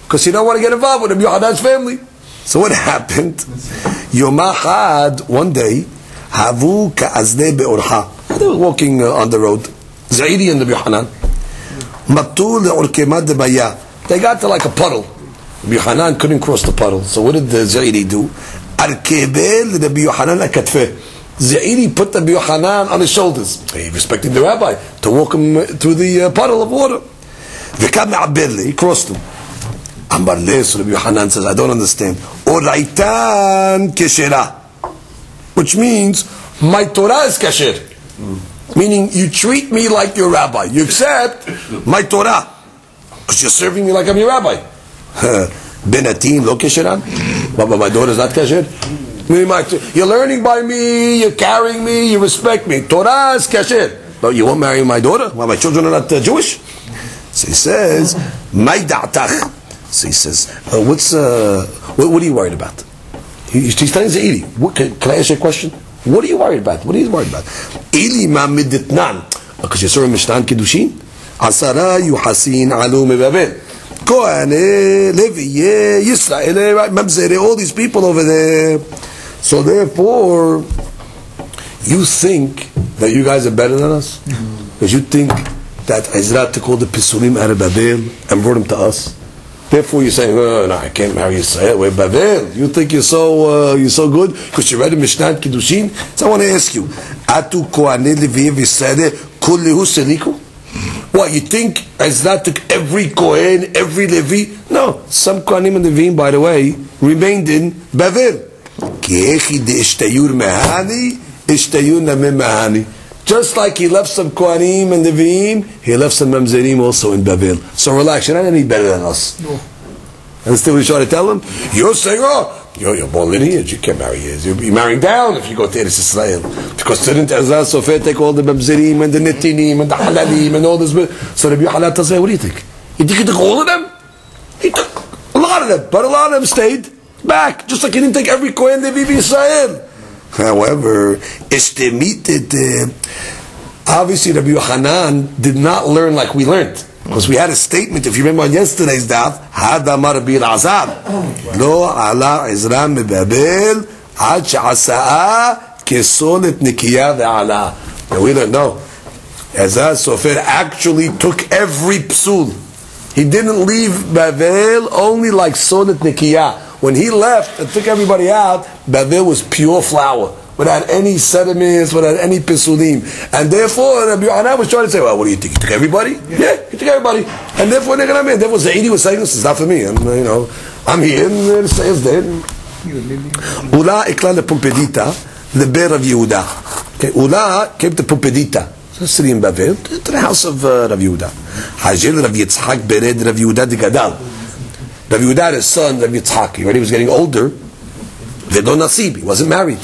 because you don't want to get involved with Rabbi Yohanan's family. So what happened? Yom Echad, one day, Havu ka'aznei be'orha. They were walking uh, on the road. Zaidi and Rabbi Yohanan. Matu le'orkemad de'bayah. They got to like a puddle. Rabbi Yohanan couldn't cross the puddle. So what did the Zaidi do? Arkebel Rabbi Yohanan akatfeh. Zaidi put Rabbi Yohanan on his shoulders. He respecting the rabbi to walk him through the uh, puddle of water. V'kam me'abel. He crossed him. Amar le, so Rabbi Yohanan says, I don't understand. Oraitan keshera. Which means, my Torah is kasher. Mm. Meaning, you treat me like your rabbi. You accept my Torah. Because you're serving me like I'm your rabbi. Benatim lo kesheran. But my daughter is not kasher. You're learning by me, you're carrying me, you respect me. Torah is kasher. But you won't marry my daughter? Well, my children are not uh, Jewish? So he says, my da'atach. So he says, uh, what's, uh, what, what are you worried about? He, he's telling Zaidi, what, can, can I ask you a question? What are you worried about? What are you worried about? Ili ma miditnan. Because you saw in Mishnah Kiddushin, Asara yuhasin alu mebabel. Kohane, Levi, Yisrael, Mamzere, all these people over there. So therefore, you think that you guys are better than us? Because you think that Ezra took all the Pisurim out of Babel and brought them to us? Therefore, you're saying, oh, no, I can't marry Yisrael. We're Babel. You think you're so uh, you're so good because you read the Mishnah Kiddushin? So I want to ask you, Atu Kohanei Levi Yisrael Kullehu Seliku? What, you think Ezra took every Kohen, every Levi? No, some Kohanim and Levim, by the way, remained in Babel. Just like he left some Kohanim and Levim, he left some Mamzerim also in Babel. So relax, you're not any better than us. No. Understand what he's trying to tell him? You're saying, oh, you're, you're born lineage, you can't marry his. You'll be marrying down if you go to Eretz Israel. Because didn't Ezra Sofer take all the Mamzerim and the Netinim and the Halalim and all this? So Rabbi Yochanan tells me, what do you think? You think he took all of them? He took a lot of them, but a lot of them stayed back. Just like he didn't take every Kohen Levi Israel. However, estimated, uh, obviously Rabbi Yochanan did not learn like we learned. Because we had a statement, if you remember on yesterday's daf, Hada Mar Rabbi Elazar, Lo ala Ezra mebabel, ad she'asa'a kesonet nikiya ve'ala. Now we don't know. Ezra Sofer actually took every psul. He didn't leave Babel only like sonet nikiya. When he left and took everybody out, Babel was pure flour, without any sediments, without any pisulim. And therefore, Rabbi Yochanan was trying to say, well, what do you think? He took everybody? Yeah, yeah he took everybody. And therefore, they're going to mean. Therefore, Zaidi was saying, this is not for me. And, you know, I'm here, and it says there. Ula ikla le Pumbedita, the bear of Yehuda. Okay, Ula came to Pumbedita, so city in Babel, to the house of uh, Rav Yehuda. Hajil Rav Yitzhak bered Rav Yehuda de Gadal. Rav Yehuda, his son, Rav Yitzhak, he already was getting older. Vedo Nasib, he wasn't married.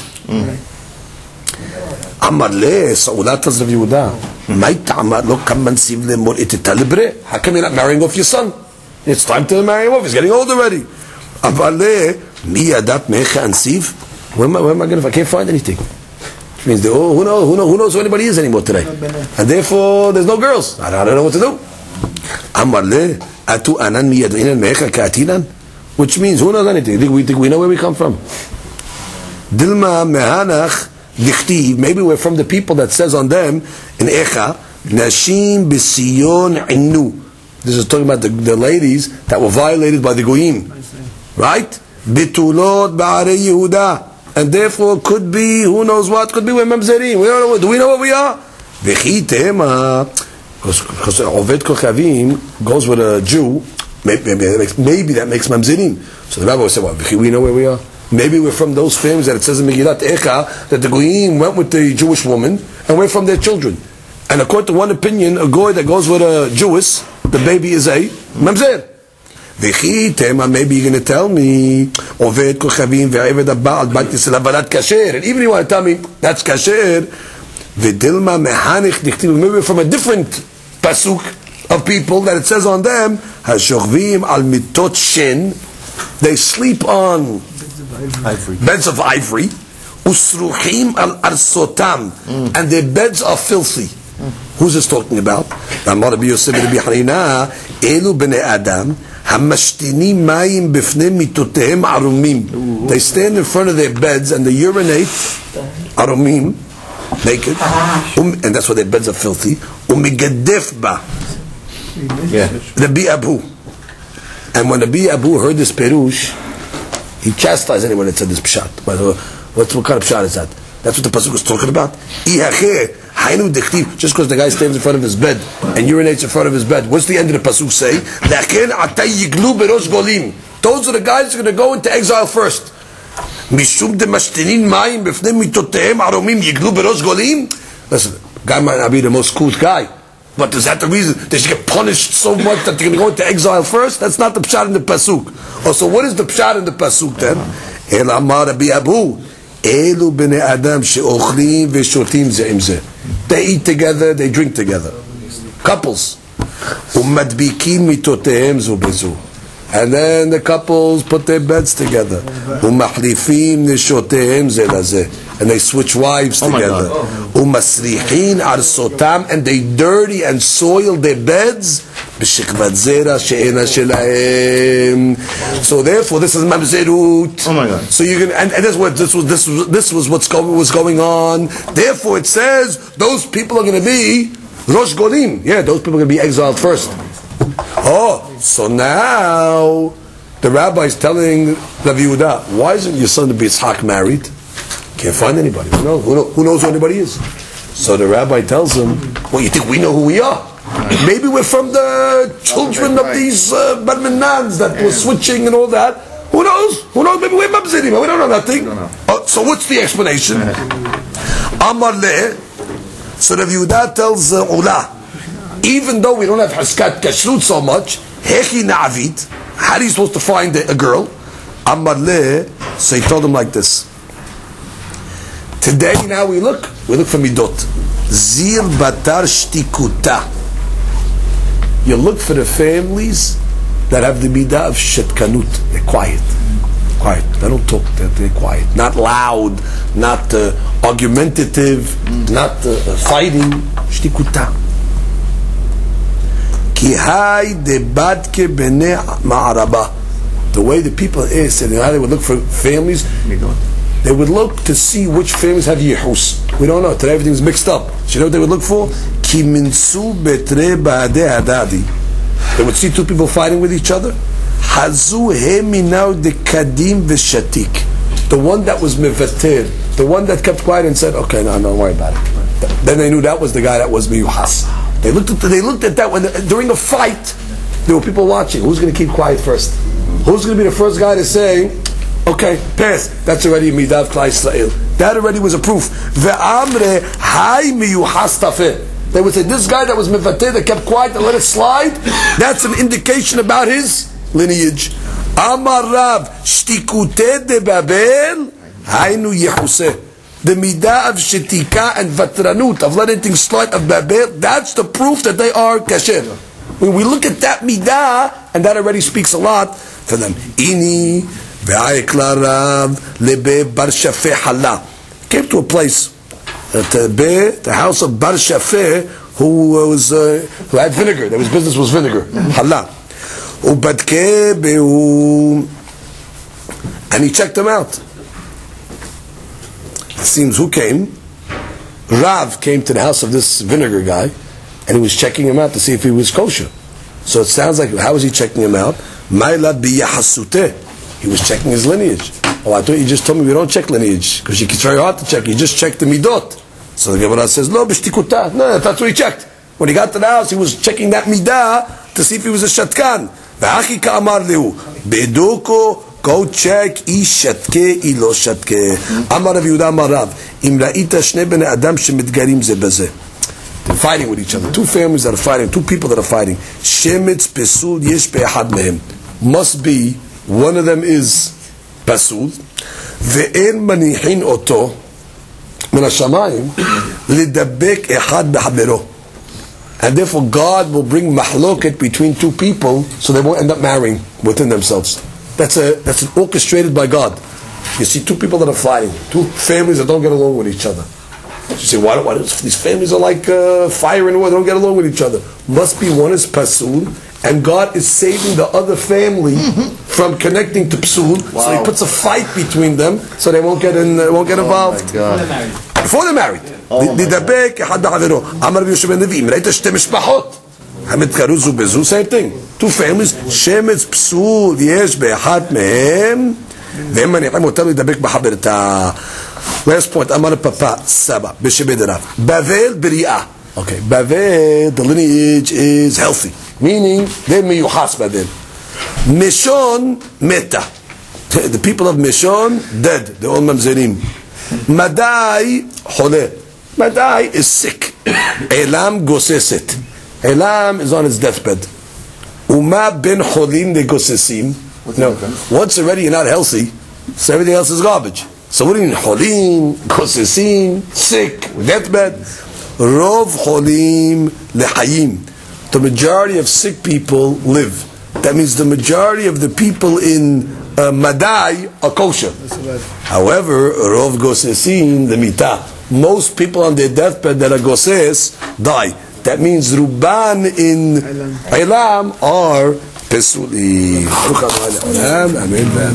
Amar le, Sa'ulat tells Rav Yehuda, Mait Amar lo kam mansiv le mor etita lebre. How come you're not marrying off your son? It's time to marry him off. He's getting old already. Amar le, mi yadat mecha ansiv. Where am I, where am I going to, I can't find anything. Which means, oh, who knows, who knows, who knows who anybody is anymore today? And therefore, there's no girls. I don't know what to do. Amar le, Atu anan mi yad'inan mecha ka'atinan. Which means, who knows anything? We think we know where we come from. Dilma mehanach dichtiv. Maybe we're from the people that says on them in Echa, Nashim b'Sion inu. This is talking about the, the ladies that were violated by the Goyim. Right? Bitulot ba'arei Yehuda. And therefore could be, who knows what, could be we're Mamzerim. We don't know, do we know what we are? V'chi tema. Because Oved Kochavim goes with a Jew, maybe, maybe, maybe that makes Mamzerim. So the rabbi will say, well, we know where we are. Maybe we're from those families that it says in Megillat Echa that the Goyim went with the Jewish woman and we're from their children. And according to one opinion, a Goy that goes with a Jewess, the baby is a Mamzer. Maybe you're going to tell me, Oved Kochavim ve'eved ha'ba'al bat Yisrael avadat kasher. And even if you want to tell me that's kasher, v'dilma mehanich dichtiv. Maybe we're from a different pasuk of people that it says on them, hashochavim al mitot shen. They sleep on ivory. Beds of ivory, usruchim al arsotam, mm. and their beds are filthy. Mm. Who's this talking about? Amar Rabbi Yosef Rabbi Hanina, elu bnei Adam המשתינים מים בפני מיטותיהם ערומים. They stand in front of their beds and they urinate ערומים, naked, and that's why their beds are filthy. ומגדף בה. Rabbi Abu. And when Rabbi Abu heard this perush, he chastised anyone that said this pshat. What, what kind of pshat is that? That's what the pasuk was talking about. Just because the guy stands in front of his bed and urinates in front of his bed, what's the end of the pasuk say? Those are the guys who are going to go into exile first. Listen, guy might not be the most cool guy, but is that the reason they should get punished so much that they're going to go into exile first? That's not the pshat in the pasuk. Oh, so what is the pshat in the pasuk then? El amar Rabbi Abu. Elu bnei adam she'ochlim ve'shotim ze im ze. They eat together, they drink together. Couples. Umadbikin mitotehem zu bezu. And then the couples put their beds together. Umahlifim neshotehem ze laze. And they switch wives together. Umasrihin arsotam, and they dirty and soil their beds. B'shikvat zera she'ena shelahem. So therefore, this is mamzerut. Oh my God! So you can, and, and this was this was this was this was what's going was going on. Therefore, it says those people are going to be rosh golim. Yeah, those people are going to be exiled first. Oh, so now the rabbi is telling Rabbi Yehuda, why isn't your son to be Yitzhak married? Can't find anybody. Who knows? Who, know, who knows who anybody is? So the rabbi tells him, well, you think we know who we are? Maybe we're from the children of these uh, Barmenans that were switching and all that. Who knows? Who knows? Maybe we're Mabzirim. We don't know nothing. Uh, so what's the explanation? Amar le. So Rabbi Yehuda tells uh, Ula, even though we don't have Haskat Kashrut so much, Hechi Na'avit, how are you supposed to find a, a girl? Amar le. So he told him like this. Today, now we look, we look for midot. Zir batar shtikuta. You look for the families that have the midah of shetkanut. They're quiet. Quiet. They don't talk. They're, they're quiet. Not loud, not uh, argumentative, not uh, fighting. Shtikuta. Ki hay debatke bene ma'araba. The way the people is, and how they would look for families, they would look to see which families have yihus. We don't know. Today everything's mixed up. So you know what they would look for? Ki minsu betre ba'adeh hadadi. They would see two people fighting with each other. Hazu heminau de kadim v'shatik. The one that was mevatir, the one that kept quiet and said, "Okay, no, don't worry about it." Then they knew that was the guy that was miyuhas. They looked at they looked at that when during a fight there were people watching. Who's going to keep quiet first? Who's going to be the first guy to say, okay, pass. That's already midav klai Israel. That already was a proof. Ve'amre hay miyuhas tafeh. They would say, this guy that was mevateh, that kept quiet and let it slide, that's an indication about his lineage. Amar Rav, shtikuteh de Babel, haynu yehuseh. The midah of shetika and vatranut, of letting things slide of Babel, that's the proof that they are kasher. When we look at that midah, and that already speaks a lot for them. Ini ve'ayekla Rav lebe bar shafeh hala. Came to a place at uh, Be, the house of Bar Shafeh, who was uh, who had vinegar. That his business was vinegar. Hala. Ubadke behu, and he checked them out. It seems who came? Rav came to the house of this vinegar guy, and he was checking him out to see if he was kosher. So it sounds like, how was he checking him out? Ma'ilad biyahasuteh. He was checking his lineage. Oh, I thought you just told me we don't check lineage, because it's very hard to check. You just check the midot. So the Gemara says, no, b'shtikuta. No, that's what he checked. When he got to the house, he was checking that midah to see if he was a shatkan. V'achi ka'amar lehu. Beduko, go check, ish shatke, ilo shatke. Amar Rav Yehuda amar Rav. Im ra'ita shnei bnei adam shemitgarim ze bezeh. They're fighting with each other. Two families that are fighting, two people that are fighting. Shemitz pesul yesh be'ahad mehem. Must be, one of them is pasul. Ve'en manihin oto min hashamayim lidabek ehad b'habero. And therefore God will bring mahloket between two people so they won't end up marrying within themselves. That's a that's an orchestrated by God. You see two people that are fighting, two families that don't get along with each other. You say, why, why these families are like uh, fire and water, they don't get along with each other. Must be one is pasul and God is saving the other family from connecting to psul. So Wow. He puts a fight between them, so they won't get in, uh, won't get involved. Oh my God. Before they're married. לדבק אחד בחברו. אמר רבי יהושע בן לוי, אם ראית שתי משפחות, המתקרזו זו בזו, same thing. Two families, שמץ פסול יש באחת מהם, והם מניחים אותם לדבק בחברתה. Last point, אמר פפא, סבא, בשבי דרב. בבל בריאה. Okay, Bavel, the lineage is healthy. Meaning, they're miyuchas Bavel. Mishon, meta. The people of Mishon, dead. They're all mamzerim. Madai, chole. Madai is sick. Elam goseset. Elam is on his deathbed. Uma ben cholim de gosesim. No, once already you're not healthy, so everything else is garbage. So what do you mean? Cholim, gosesim, sick, deathbed. Rov cholim lehayim. The majority of sick people live. That means the majority of the people in uh, Madai are kosher. However, Rov gosesim, the mitah. Most people on their deathbed that are goses die. That means Ruban in Elam are Pesuli. Amen.